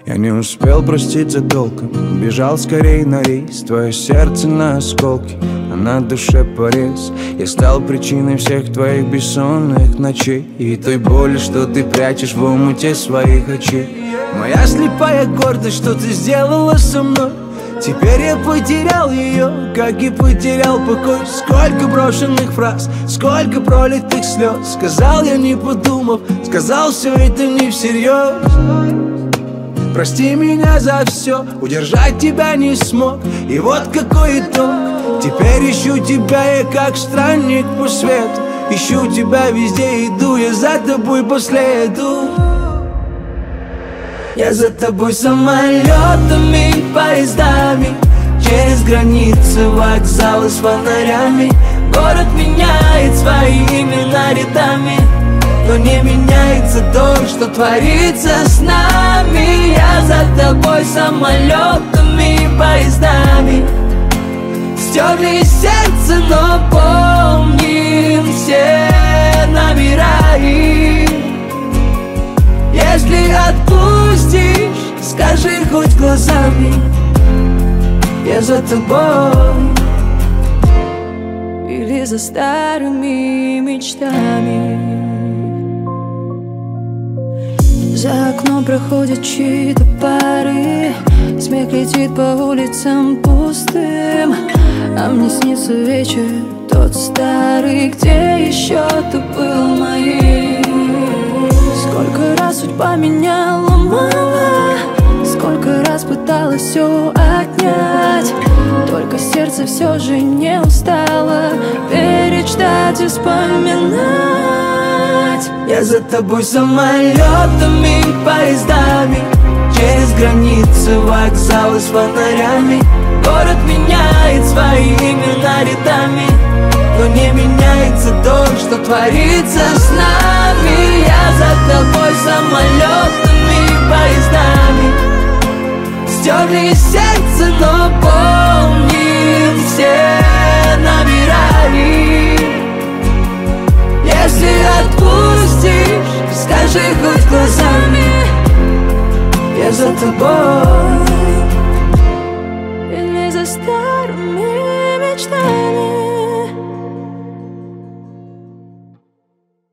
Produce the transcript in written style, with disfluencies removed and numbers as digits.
Я не успел проститься толком, бежал скорей на рейс. Твое сердце на осколки, а на душе порез. Я стал причиной всех твоих бессонных ночей и той боли, что ты прячешь в омуте своих очей. Моя слепая гордость, что ты сделала со мной. Теперь я потерял ее, как и потерял покой. Сколько брошенных фраз, сколько пролитых слез. Сказал я, не подумав, сказал все это не всерьез. Прости меня за все, удержать тебя не смог. И вот какой итог. Теперь ищу тебя я, как странник по свету. Ищу тебя везде, иду я за тобой по следу. Я за тобой самолетами, поездами, через границы, вокзалы с фонарями. Город меняет свои имена рядами, но не меняется то, что творится с нами. Я за тобой самолетами, поездами, стерли сердце, но помним все номера их. Если отпустишь, скажи хоть глазами, я за тобой. Или за старыми мечтами. За окном проходят чьи-то пары, смех летит по улицам пустым, а мне снится вечер тот старый, где еще ты был моим. Сколько раз судьба меня ломала, сколько раз пыталась все отнять, только сердце все же не устало перечитать и вспоминать. Я за тобой самолетами, поездами, через границы, вокзалы с фонарями. Город меняет свои имена рядами, но не меняется то, что творится с нами. Я за тобой самолетами, поездами, стерли сердце, но помним все номера их. Если отпустишь, скажи хоть глазами, я за тобой.